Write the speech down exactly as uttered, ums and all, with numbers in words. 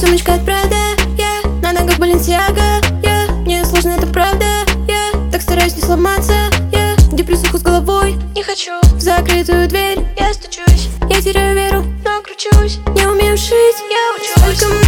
сумочка от Прада, я на ногах Баленсиага, я мне сложно, это правда, я так стараюсь не сломаться, я в депрессуху с головой не хочу в закрытую дверь, я стучусь, я теряю веру, но кручусь, не умею шить, я учусь. Только